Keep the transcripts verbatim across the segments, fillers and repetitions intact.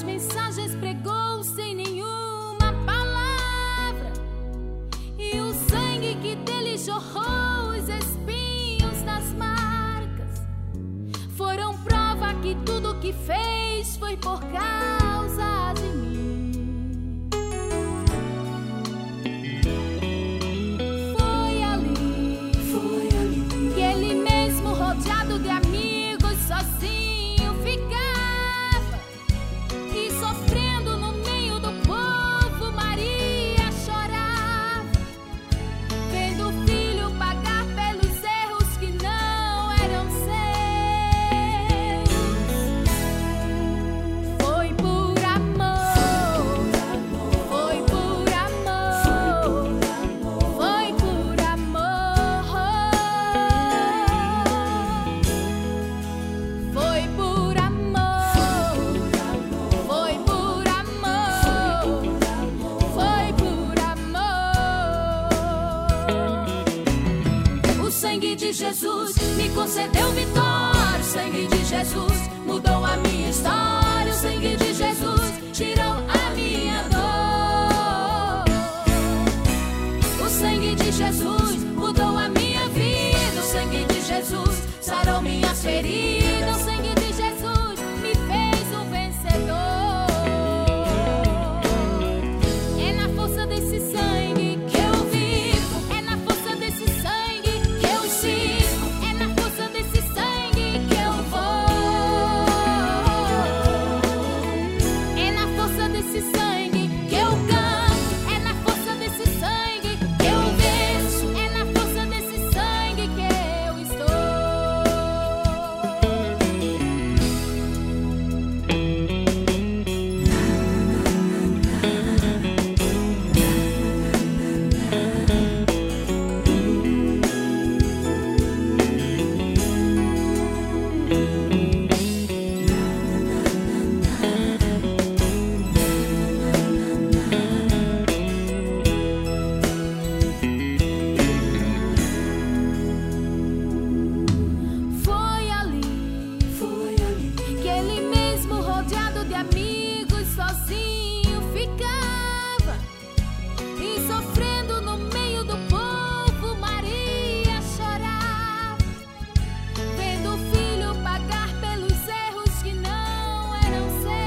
as mensagens pregou sem nenhuma palavra, e o sangue que dele jorrou, os espinhos das marcas, foram prova que tudo que fez foi por causa de mim. Foi ali, foi ali que ele mesmo, rodeado de amigos, sozinho ficava, e sofrendo no meio do povo, Maria chorava, vendo o filho pagar pelos erros que não eram seus. Foi por amor, foi por amor, foi por amor, foi por amor, foi por amor, foi por amor. O sangue de Jesus me concedeu vitória, o sangue de Jesus mudou a minha história, o sangue de Jesus tirou a minha dor. O sangue de Jesus mudou a minha vida, o sangue de Jesus sarou minhas feridas, o sangue de Jesus me fez um vencedor. É na força desse sangue que eu vivo, é na força desse sangue que eu sigo, é na força desse sangue que eu vou. É na força desse sangue que eu canto, é na força desse sangue que eu venço, é na força desse sangue que eu estou. Foi ali, foi ali que ele mesmo, rodeado de amigos, sozinho ficava, e sofrendo no meio do povo, Maria chorava, vendo o filho pagar pelos erros que não eram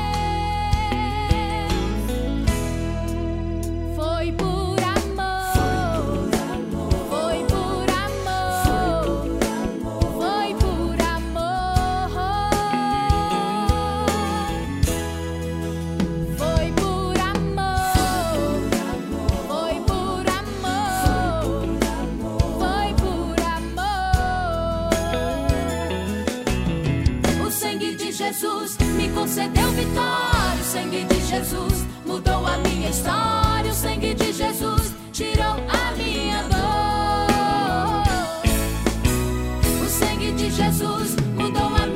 seus. Foi por amor, foi por amor, foi por amor, foi por amor, foi por amor, foi por amor. O sangue de Jesus me concedeu vitória, o sangue de Jesus mudou a minha história, o sangue de Jesus tirou a minha dor. O sangue de Jesus mudou a